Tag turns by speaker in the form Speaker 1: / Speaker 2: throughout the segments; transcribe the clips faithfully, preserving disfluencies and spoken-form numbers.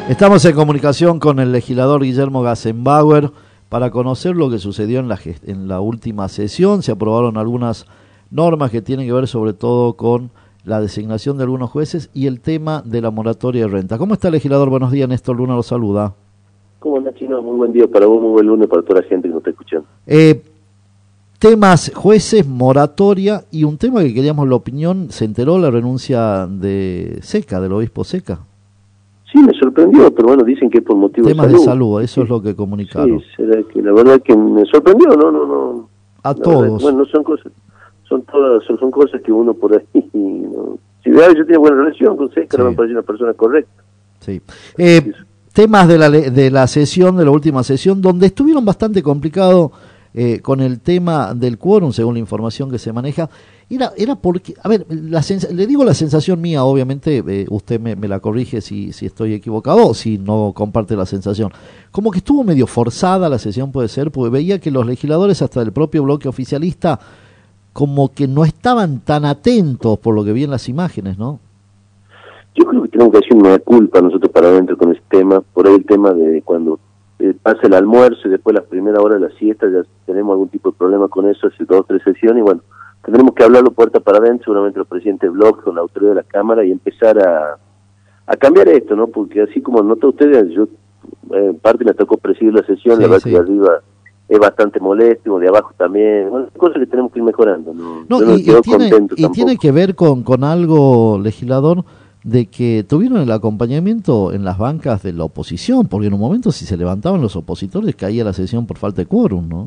Speaker 1: Estamos en comunicación con el legislador Guillermo Gassenbauer para conocer lo que sucedió en la, en la última sesión. Se aprobaron algunas normas que tienen que ver sobre todo con la designación de algunos jueces y el tema de la moratoria de renta. ¿Cómo está, legislador? Buenos días, Néstor Luna lo saluda.
Speaker 2: ¿Cómo anda, Chino? Muy buen día para vos, muy buen lunes para toda la gente que nos está escuchando.
Speaker 1: Eh, temas, jueces, moratoria y un tema que queríamos la opinión, se enteró la renuncia de Seca, del obispo Seca.
Speaker 2: Sí, me sorprendió, pero bueno, dicen que es por motivos
Speaker 1: Temas
Speaker 2: de salud.
Speaker 1: de salud, eso es lo que comunicaron.
Speaker 2: Sí, será que la verdad que me sorprendió, no, no, no.
Speaker 1: A
Speaker 2: la
Speaker 1: todos.
Speaker 2: Verdad, bueno, no son cosas, son todas, son, son cosas que uno por ahí, no. Si de yo tenía buena relación con Seca, sí. Me parece una persona correcta.
Speaker 1: Sí. Eh, temas de la, de la sesión, de la última sesión, donde estuvieron bastante complicados eh, con el tema del quórum, según la información que se maneja. Era, era porque, a ver, la le digo la sensación mía, obviamente, eh, usted me, me la corrige si, si estoy equivocado o si no comparte la sensación. Como que estuvo medio forzada la sesión, puede ser, porque veía que los legisladores, hasta del propio bloque oficialista, como que no estaban tan atentos por lo que vi en las imágenes, ¿no?
Speaker 2: Yo creo que tenemos que hacer una culpa nosotros para adentro con este tema, por ahí el tema de cuando eh, pasa el almuerzo y después las primeras horas de la siesta, ya tenemos algún tipo de problema con eso, hace dos o tres sesiones, y bueno, tendremos que hablarlo puerta para adentro, seguramente los presidentes del bloque, con la autoridad de la Cámara, y empezar a, a cambiar esto, ¿no? Porque así como nota ustedes, yo eh, en parte me tocó presidir la sesión, sí, la verdad sí. Que de arriba es bastante molesto, de abajo también, bueno, cosas que tenemos que ir mejorando, ¿no?
Speaker 1: No,
Speaker 2: yo no
Speaker 1: y, y, tiene, y tiene que ver con, con algo, legislador, de que tuvieron el acompañamiento en las bancas de la oposición, porque en un momento si se levantaban los opositores caía la sesión por falta de quórum, ¿no?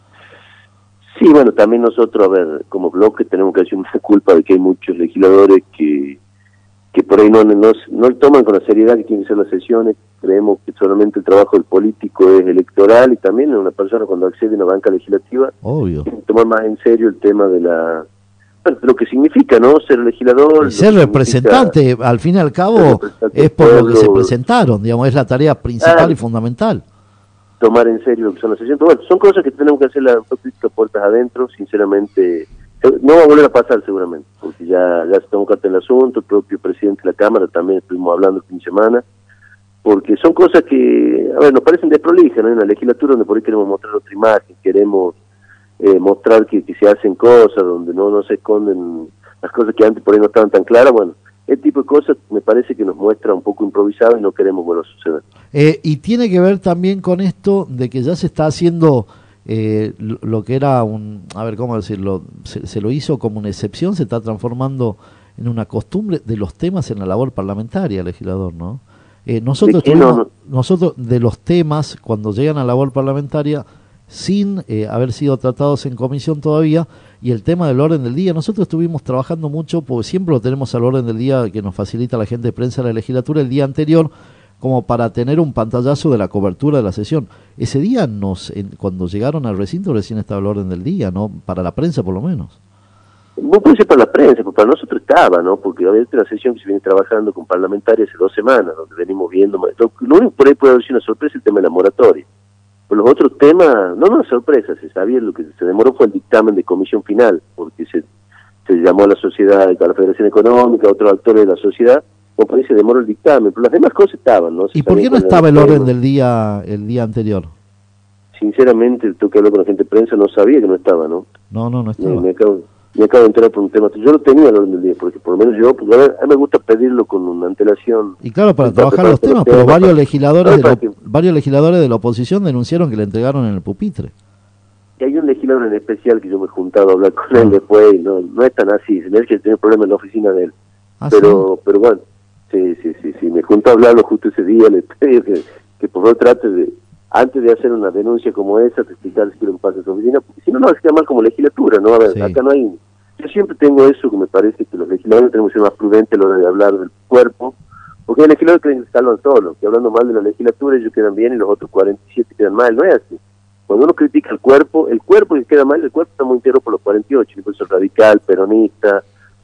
Speaker 2: Sí, bueno, también nosotros, a ver, como bloque tenemos que hacer una culpa de que hay muchos legisladores que que por ahí no, no, no toman con la seriedad que tienen que ser las sesiones. Creemos que solamente el trabajo del político es electoral, y también una persona cuando accede a una banca legislativa
Speaker 1: obvio
Speaker 2: tiene que tomar más en serio el tema de la bueno, lo que significa, ¿no? Ser legislador.
Speaker 1: Y ser representante, al fin y al cabo, es por pueblo, lo que se presentaron, digamos, es la tarea principal ah, y fundamental.
Speaker 2: Tomar en serio lo que son las sesiones. Pero bueno, son cosas que tenemos que hacer las puertas adentro, sinceramente. No va a volver a pasar seguramente, porque ya, ya se tomó carta en el asunto, el propio presidente de la Cámara también estuvimos hablando el fin de semana, porque son cosas que, a ver, nos parecen desprolijas, ¿no? En la legislatura donde por ahí queremos mostrar otra imagen, queremos eh, mostrar que, que se hacen cosas, donde no, no se esconden las cosas que antes por ahí no estaban tan claras, bueno, este tipo de cosas me parece que nos muestra un poco improvisado y no queremos que vuelva a suceder.
Speaker 1: Eh, y tiene que ver también con esto de que ya se está haciendo... Eh, lo, lo que era un, a ver, ¿cómo decirlo? Se, se lo hizo como una excepción, se está transformando en una costumbre de los temas en la labor parlamentaria, legislador, ¿no? Eh, nosotros, tuvimos, no, no? nosotros de los temas, cuando llegan a la labor parlamentaria, sin eh, haber sido tratados en comisión todavía, y el tema del orden del día, nosotros estuvimos trabajando mucho, porque siempre lo tenemos al orden del día que nos facilita la gente de prensa de la legislatura el día anterior, como para tener un pantallazo de la cobertura de la sesión. Ese día, nos en, cuando llegaron al recinto, recién estaba el orden del día, ¿no? Para la prensa, por lo menos.
Speaker 2: No puede ser para la prensa, pero para nosotros estaba, ¿no? Porque obviamente la sesión que se viene trabajando con parlamentarios hace dos semanas, donde venimos viendo... Lo, lo único por ahí puede haber sido una sorpresa el tema de la moratoria. Por los otros temas, no, no, sorpresa, se sabía, lo que se demoró fue el dictamen de comisión final, porque se, se llamó a la sociedad, a la Federación Económica, a otros actores de la sociedad, como por ahí se demoró el dictamen, pero las demás cosas estaban, ¿no? Se
Speaker 1: ¿Y por qué no estaba el orden del día el día anterior?
Speaker 2: Sinceramente, tengo que hablar con la gente de prensa, no sabía que no estaba, ¿no?
Speaker 1: No, no, no estaba.
Speaker 2: Me, me, acabo, me acabo de enterar por un tema. Yo lo tenía el orden del día, porque por lo menos yo, porque a, ver, a mí me gusta pedirlo con una antelación.
Speaker 1: Y claro, para trabajar los temas, pero varios legisladores, de lo, varios legisladores de la oposición denunciaron que le entregaron en el pupitre.
Speaker 2: Y hay un legislador en especial que yo me he juntado a hablar con ah. él después, y no, no es tan así, se me hace que tiene problemas en la oficina de él. Ah, pero, ¿sí? pero bueno. Sí, sí, sí, sí, me junto a hablarlo justo ese día, le pido que, que por favor trate de, antes de hacer una denuncia como esa, de explicar si quiero que pase a su oficina, porque si no, no va a quedar mal como legislatura, ¿no? A ver, sí. Acá no hay... Yo siempre tengo eso, que me parece que los legisladores tenemos que ser más prudentes a la hora de hablar del cuerpo, porque hay legisladores que creen que salvan solos, que hablando mal de la legislatura ellos quedan bien y los otros cuarenta y siete quedan mal, no es así. Cuando uno critica el cuerpo, el cuerpo que queda mal, el cuerpo está muy entero por los cuarenta y ocho, incluso radical, peronista...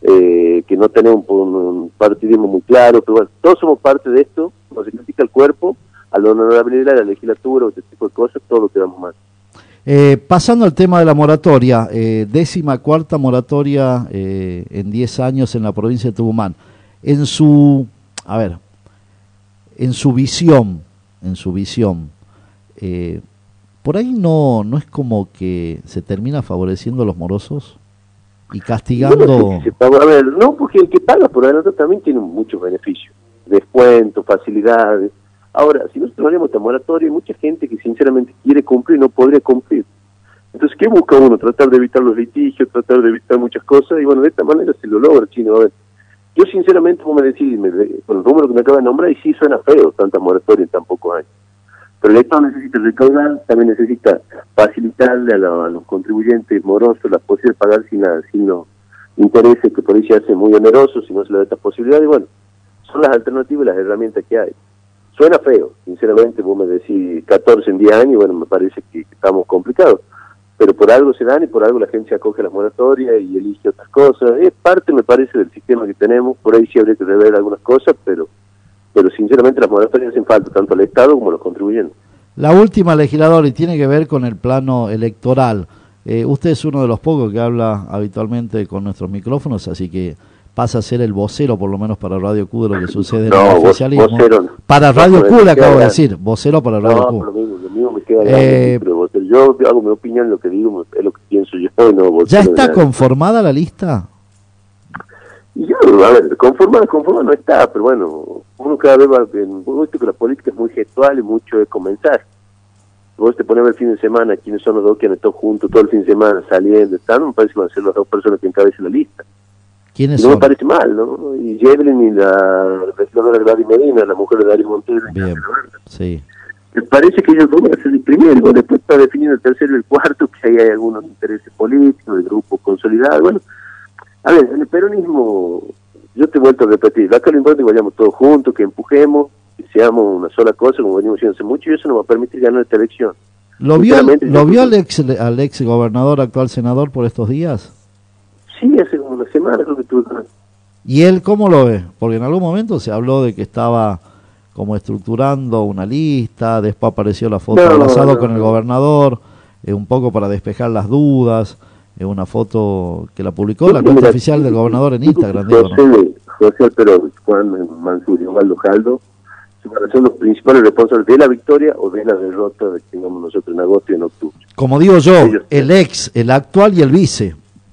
Speaker 2: Eh, que no tenemos un, un partidismo muy claro, pero bueno, todos somos parte de esto. Cuando se critica el cuerpo, a la honorabilidad de la legislatura o este tipo de cosas, todo lo quedamos mal.
Speaker 1: Eh, pasando al tema de la moratoria, eh, décima cuarta moratoria eh, en diez años en la provincia de Tucumán. En su, a ver, en su visión, en su visión, eh, por ahí no, no es como que se termina favoreciendo a los morosos y castigando...
Speaker 2: No, si paga, a ver, no, porque el que paga por adelantado también tiene muchos beneficios, descuentos, facilidades. Ahora, si nosotros haríamos esta moratoria, hay mucha gente que sinceramente quiere cumplir y no podría cumplir. Entonces, ¿qué busca uno? Tratar de evitar los litigios, tratar de evitar muchas cosas, y bueno, de esta manera se lo logra, Chino. A ver, yo sinceramente, vos me decís, me, con el número que me acaba de nombrar, y sí suena feo tanta moratoria en tan pocos años. Pero el Estado necesita recaudar, también necesita facilitarle a, la, a los contribuyentes morosos la posibilidad de pagar sin, la, sin los intereses que por ahí se hacen muy onerosos, si no se le da esta posibilidad, y bueno, son las alternativas y las herramientas que hay. Suena feo, sinceramente, vos me decís catorce en diez años, bueno, me parece que, que estamos complicados, pero por algo se dan y por algo la gente se acoge a las moratorias y elige otras cosas. Es parte, me parece, del sistema que tenemos, por ahí sí habría que rever algunas cosas, pero pero sinceramente las moratorias hacen falta tanto al Estado como a los contribuyentes.
Speaker 1: La última, legislador, y tiene que ver con el plano electoral. Eh, usted es uno de los pocos que habla habitualmente con nuestros micrófonos, así que pasa a ser el vocero, por lo menos para Radio Q, de lo que sucede no, en el oficialismo. Vocero, para Radio Q le acabo de decir, vocero para Radio
Speaker 2: no,
Speaker 1: Q.
Speaker 2: Lo mismo, lo mismo me queda eh, pero vocero. Yo hago mi opinión, lo que digo es lo que pienso yo. No,
Speaker 1: ¿Ya está conformada la lista?
Speaker 2: Y yo, a ver, conformada, conformada no está, pero bueno, uno cada vez va, en, vos viste que la política es muy gestual y mucho de comenzar. Vos te pones a ver el fin de semana quiénes son los dos que han estado juntos todo el fin de semana saliendo, están, me parece que van a ser las dos personas que encabecen la lista.
Speaker 1: ¿Quiénes
Speaker 2: y no
Speaker 1: son?
Speaker 2: me parece mal, ¿no? Y Yeblin y la legisladora Gladys Medina, la mujer de Darío Montero.
Speaker 1: Bien, sí.
Speaker 2: Me parece que ellos dos van a ser el primero, después está definido el tercero y el cuarto, que ahí hay algunos intereses políticos, de grupos consolidados, bueno. A ver, en el peronismo, yo te he vuelto a repetir, acá lo importante es que vayamos todos juntos, que empujemos, que seamos una sola cosa, como venimos haciendo hace mucho, y eso nos va a permitir ganar esta elección.
Speaker 1: ¿Lo vio, ¿lo vio al, ex, al ex gobernador, actual senador, por estos días?
Speaker 2: Sí, hace como una semana creo que estuve con él.
Speaker 1: ¿Y él cómo lo ve? Porque en algún momento se habló de que estaba como estructurando una lista, después apareció la foto no, del asado no, con el gobernador, eh, un poco para despejar las dudas. Es una foto que la publicó la cuenta mira, oficial del gobernador en Instagram.
Speaker 2: José,
Speaker 1: digo, ¿no?
Speaker 2: José Alperovich, Juan Mansur y Osvaldo Jaldo son los principales responsables de la victoria o de la derrota que tengamos nosotros en agosto y en octubre.
Speaker 1: Como digo yo, ellos, el ex, el actual y el vice.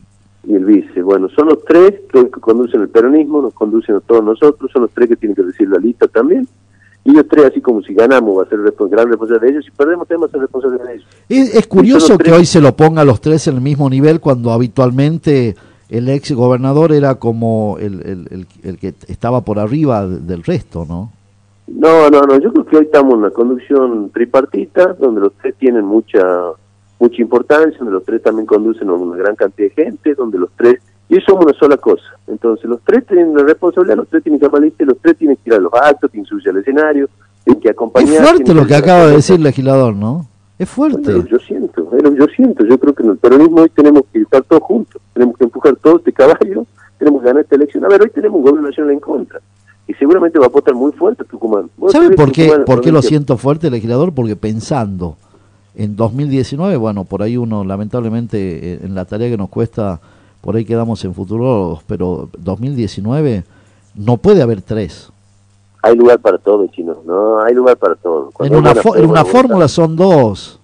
Speaker 2: Y el vice, bueno, son los tres que conducen el peronismo, nos conducen a todos nosotros, son los tres que tienen que decir la lista también. Y ellos tres, así como si ganamos, va a ser gran responsable de ellos, si perdemos, tenemos que ser responsables de ellos.
Speaker 1: Es, es curioso que hoy se lo ponga a los tres en el mismo nivel, cuando habitualmente el ex gobernador era como el, el, el, el que estaba por arriba del resto, ¿no?
Speaker 2: No, no, no, yo creo que hoy estamos en una conducción tripartita, donde los tres tienen mucha mucha importancia, donde los tres también conducen a una gran cantidad de gente, donde los tres... Y somos una sola cosa. Entonces, los tres tienen la responsabilidad, los tres tienen que armar los tres tienen que ir a los actos, tienen que subirse al escenario, tienen que acompañar...
Speaker 1: Es fuerte lo que, que acaba de decir el legislador, ¿no? Es fuerte.
Speaker 2: Bueno, yo siento, yo siento, yo creo que en el peronismo hoy tenemos que estar todos juntos, tenemos que empujar todo este caballo, tenemos que ganar esta elección. A ver, hoy tenemos un gobierno nacional en contra, y seguramente va a apostar muy fuerte Tucumán.
Speaker 1: ¿Sabe por qué, por qué lo siento fuerte, legislador? Porque pensando en dos mil diecinueve, bueno, por ahí uno, lamentablemente, en la tarea que nos cuesta... Por ahí quedamos en futurólogos, pero dos mil diecinueve no puede haber tres.
Speaker 2: Hay lugar para todo, Chino, no, hay lugar para todo.
Speaker 1: Cuando en una, fo en una fórmula son dos.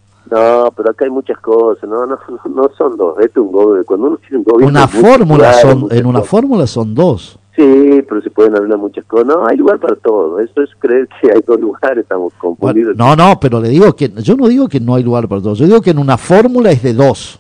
Speaker 2: No, pero acá hay muchas cosas, no, no, no son dos. Este es un gobierno, cuando uno tiene un gobierno.
Speaker 1: Una fórmula son, en una fórmula son dos.
Speaker 2: Sí, pero se pueden hablar muchas cosas. No, hay lugar para todo. Esto es creer que hay dos lugares, estamos confundidos.
Speaker 1: Bueno, no, no, pero le digo que, yo no digo que no hay lugar para todo. Yo digo que en una fórmula es de dos.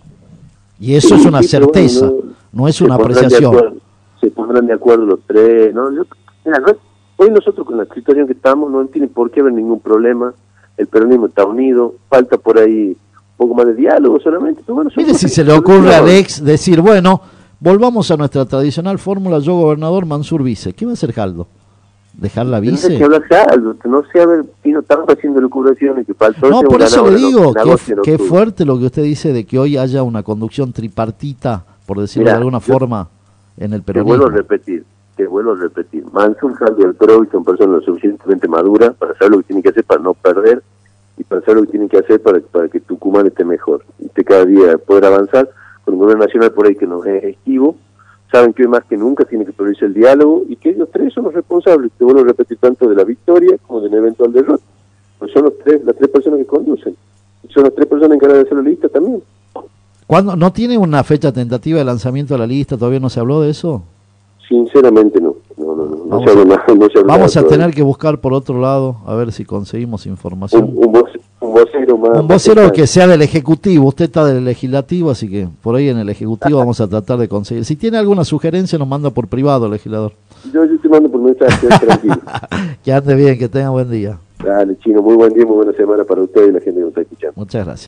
Speaker 1: Y eso sí, es una sí, certeza, bueno, no, no es una apreciación.
Speaker 2: Acuerdo, se pondrán de acuerdo los tres. ¿no? Yo, mira, no, hoy nosotros con la situación que estamos no tiene por qué haber ningún problema. El peronismo está unido, falta por ahí un poco más de diálogo solamente. Pero bueno,
Speaker 1: mire si se le ocurre a Alex decir, bueno, volvamos a nuestra tradicional fórmula, yo gobernador, Mansur vice. ¿Qué va a hacer Jaldo? ¿Dejar la vice?
Speaker 2: No sé hablar Jaldo, no sé, a ver, no estamos haciendo locuraciones que faltó.
Speaker 1: No, por eso le digo, qué fuerte lo que usted dice de que hoy haya una conducción tripartita, por decirlo Mirá, de alguna yo, forma, en el peronismo.
Speaker 2: Te vuelvo a repetir, te vuelvo a repetir. Mansur, Jaldo y el Pro son personas lo suficientemente maduras para saber lo que tienen que hacer para no perder y para saber lo que tienen que hacer para, para que Tucumán esté mejor y esté cada día poder avanzar con un gobierno nacional por ahí que nos es esquivo. saben que hoy más que nunca tiene que priorizar el diálogo y que ellos tres son los responsables, te vuelvo a repetir, tanto de la victoria como de una eventual derrota. Pues son los tres, las tres personas que conducen. Son las tres personas encargadas de hacer la lista también.
Speaker 1: ¿Cuándo, ¿No tiene una fecha tentativa de lanzamiento de la lista? ¿Todavía no se habló de eso?
Speaker 2: Sinceramente no. No, no, no, no
Speaker 1: vamos
Speaker 2: se habla nada, no se habla
Speaker 1: vamos
Speaker 2: nada
Speaker 1: a tener
Speaker 2: todavía.
Speaker 1: que buscar por otro lado, a ver si conseguimos información.
Speaker 2: Un, un, voce, un vocero más.
Speaker 1: Un vocero más que sea del Ejecutivo. Usted está del Legislativo, así que por ahí en el Ejecutivo vamos a tratar de conseguir. Si tiene alguna sugerencia, nos manda por privado, legislador.
Speaker 2: Yo, yo te mando por mensaje, tranquilo.
Speaker 1: Que ande bien, que tenga buen día.
Speaker 2: Dale, Chino, muy buen día, muy buena semana para usted y la gente que nos está escuchando.
Speaker 1: Muchas gracias.